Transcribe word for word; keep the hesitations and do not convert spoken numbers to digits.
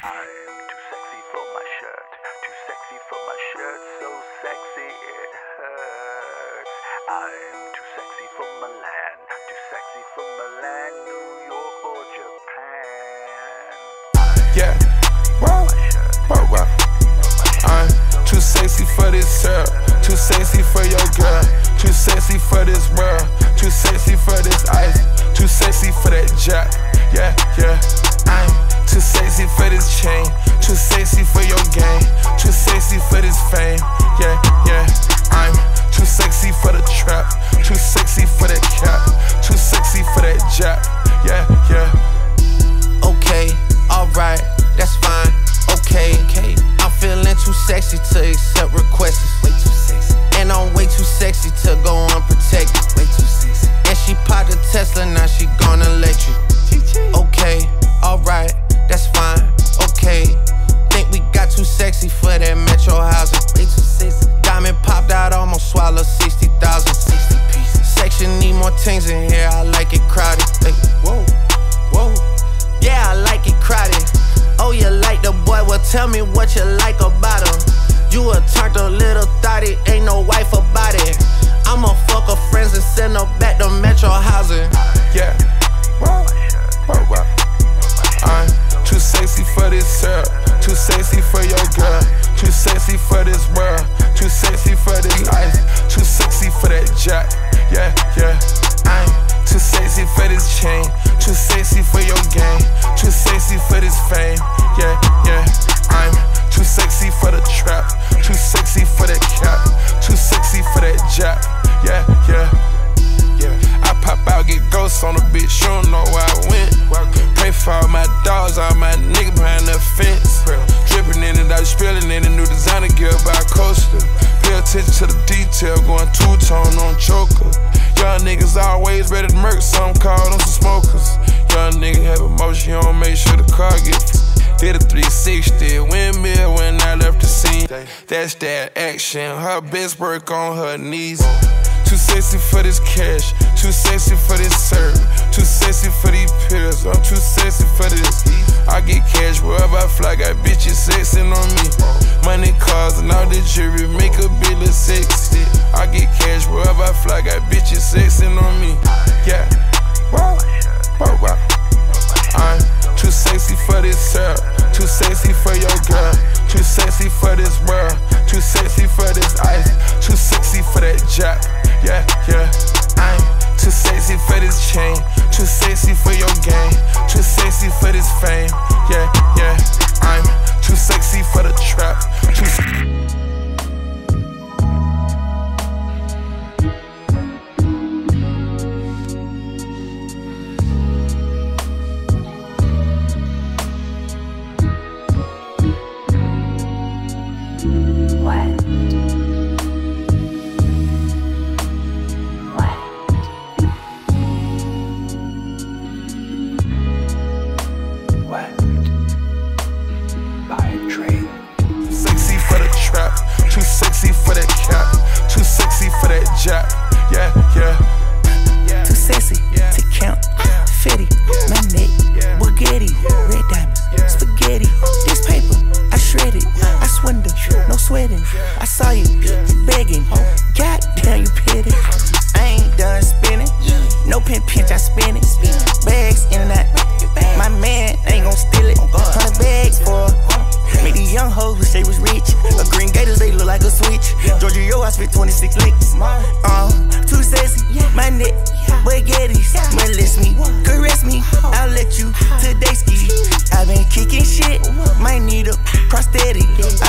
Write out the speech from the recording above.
I'm too sexy for my shirt, too sexy for my shirt, so sexy it hurts. I'm too sexy for Milan, too sexy for Milan, New York or Japan. Yeah, wow, wow, wow. I'm too sexy for this syrup, too sexy for your girl, too sexy for this world, too sexy for this ice, too sexy for that jack. Yeah, yeah. I'm too sexy for this chain, too sexy for your game, too sexy for this fame. Yeah, yeah. I'm too sexy for the trap, too sexy for that cap, too sexy for that jack. Yeah, yeah. Okay, alright, that's fine. Okay, okay. I'm feeling too sexy to accept requests. Way too sexy. And I'm way too sexy to go unprotected. Way too sexy. And she popped a Tesla, now she gonna let you. Okay, alright, that's fine. Okay, think we got too sexy for that metro housing. Way too sexy. Diamond popped out, almost swallowed sixty thousand. sixty pieces. Section need more things in here, I like it crowded. Hey, whoa, whoa. Yeah, I like it crowded. Oh, you like the boy? Well, tell me what you like about him. You a turned a little thotty, ain't no wife about it. I'ma fuck her friends and send her back to metro housing. Yeah, wow, wow, wow. I'm too sexy for this syrup, too sexy for your girl, too sexy for this world, too sexy for this ice, too sexy for that jack. Yeah, yeah. I'm too sexy for this chain, too sexy for your game, too sexy for this fame. Yeah, yeah. I'm too sexy for the trap, too sexy for that cap, too sexy for that jack. Yeah, yeah. Yeah, I pop out, get ghosts on a bitch, you don't know where I went. Pray for all my dogs, all my niggas behind the fence. Dripping in it, I was spilling in a new designer gear by Coaster. Pay attention to the detail, going two-tone on choker. Young niggas always ready to murk, some call them some smokers. Young nigga have emotion, you don't make sure the car gets. Did a three sixty, windmill when I left the scene. That's that action, her best work on her knees. Too sexy for this cash, too sexy for this serve, too sexy for these pills, I'm too sexy for this. I get cash wherever I fly, got bitches sexing on me. Money, cars, and all the jewelry make a bill of sexy. I get cash wherever I fly, got bitches sexing on me. Yeah, wow, wow, wow. I'm too sexy for this syrup, too sexy for your girl, too sexy for this world, too sexy for this ice, too sexy for that jack. Yeah, yeah. I'm too sexy for this chain, too sexy for your game, too sexy for this fame. Yeah, yeah. I'm too sexy for the trap, too jack. Yeah, yeah. Too sexy to count. Fetty, my neck, Bugatti, red diamonds, spaghetti. This paper, I shred it. I swindle, no sweating. I saw you begging. Goddamn, you petty. I ain't done spinning. No pin pinch, I spin it. Bags in and out. My man ain't gon' steal it. Hundred bags for. Make these young hoes wish they was rich. A green gators, they look like a switch. Georgia, yo, I spit twenty-six licks. Uh, too sexy, my neck, baguettes. Molest me, caress me, I'll let you today ski. I been kicking shit, might need a prosthetic.